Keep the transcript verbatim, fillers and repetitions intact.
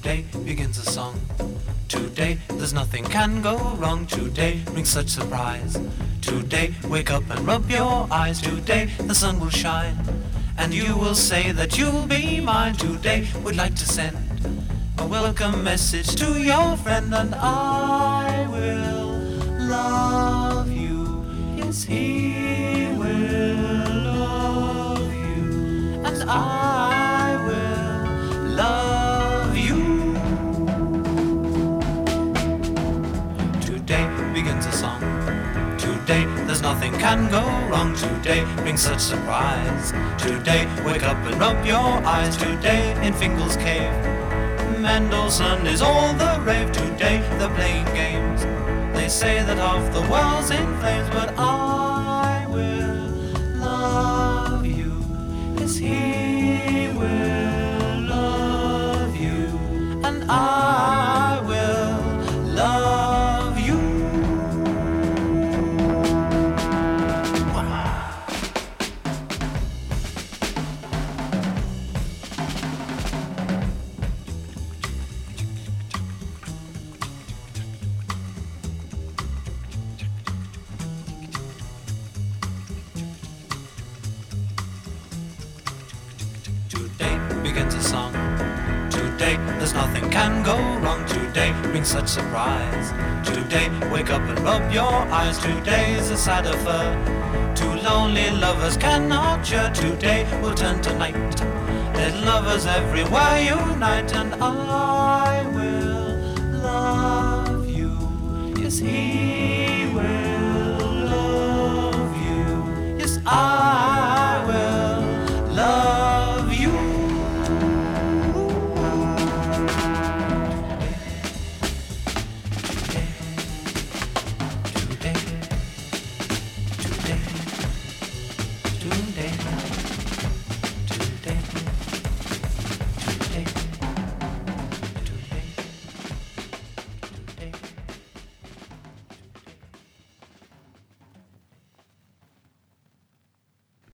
Today begins a song. Today there's nothing can go wrong. Today brings such surprise. Today wake up and rub your eyes. Today the sun will shine and you will say that you'll be mine. Today would like to send a welcome message to your friend, and I will love you. Yes, he will love you, and I will love you. Today begins a song. Today there's nothing can go wrong. Today brings such surprise. Today wake up and rub your eyes. Today in Fingal's cave Mendelssohn is all the rave. Today they're playing games. They say that half the world's in flames, but I will love you. Yes, he will love you, and I will love you. Begins a song. Today there's nothing can go wrong. Today brings such surprise. Today wake up and rub your eyes. Today's a sad affair. Two lonely lovers cannot share. Today will turn to night. Let lovers everywhere unite, and I will love you. Yes, he